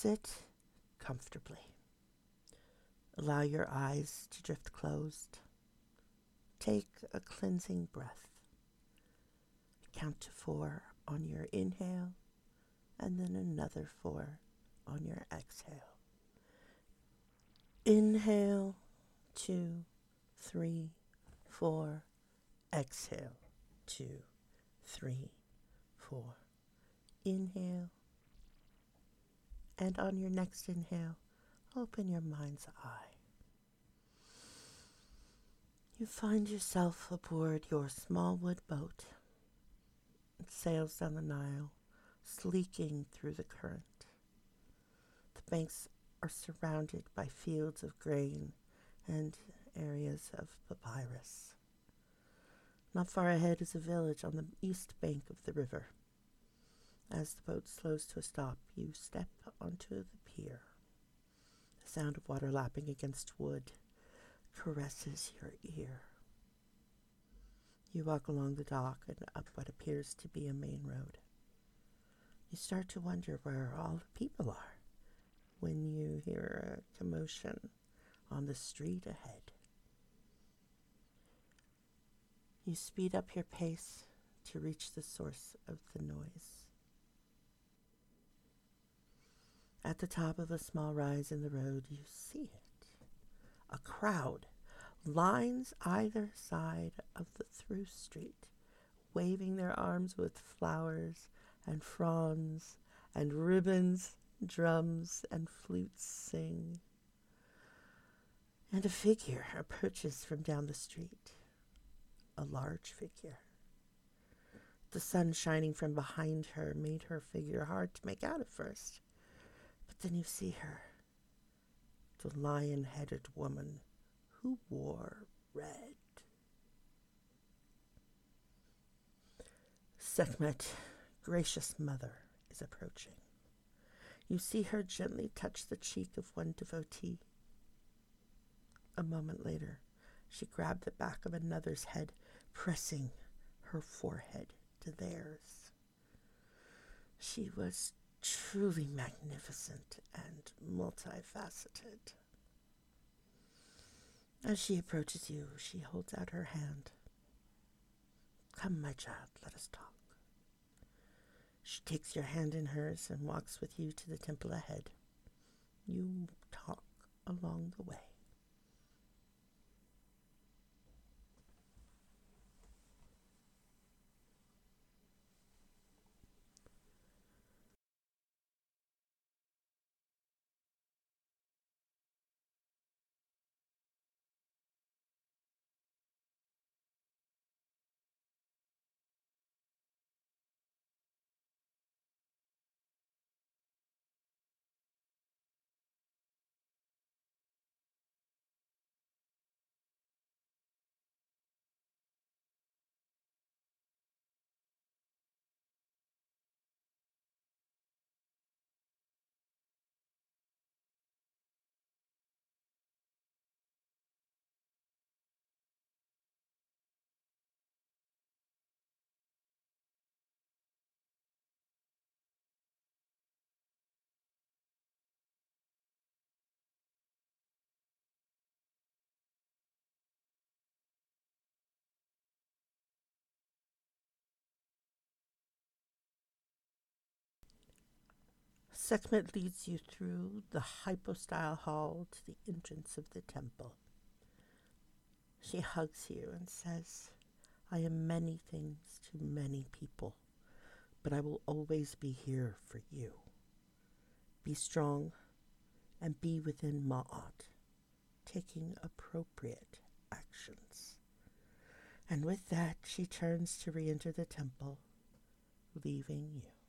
Sit comfortably. Allow your eyes to drift closed. Take a cleansing breath. Count to 4 on your inhale, and then another 4 on your exhale. Inhale, 2, 3, 4. Exhale, 2, 3, 4. Inhale. And on your next inhale, open your mind's eye. You find yourself aboard your small wood boat. It sails down the Nile, sleeking through the current. The banks are surrounded by fields of grain and areas of papyrus. Not far ahead is a village on the east bank of the river. As the boat slows to a stop, you step onto the pier. The sound of water lapping against wood caresses your ear. You walk along the dock and up what appears to be a main road. You start to wonder where all the people are when you hear a commotion on the street ahead. You speed up your pace to reach the source of the noise. At the top of a small rise in the road, you see it. A crowd lines either side of the through street, waving their arms with flowers and fronds and ribbons. Drums and flutes sing. And a figure approaches from down the street. A large figure. The sun shining from behind her made her figure hard to make out at first. But then you see her, the lion-headed woman who wore red. Sekhmet, gracious mother, is approaching. You see her gently touch the cheek of one devotee. A moment later, she grabbed the back of another's head, pressing her forehead to theirs. She was truly magnificent and multifaceted. As she approaches you, she holds out her hand. Come, my child, let us talk. She takes your hand in hers and walks with you to the temple ahead. You talk along the way. Sekhmet leads you through the hypostyle hall to the entrance of the temple. She hugs you and says, I am many things to many people, but I will always be here for you. Be strong and be within Ma'at, taking appropriate actions. And with that, she turns to re-enter the temple, leaving you.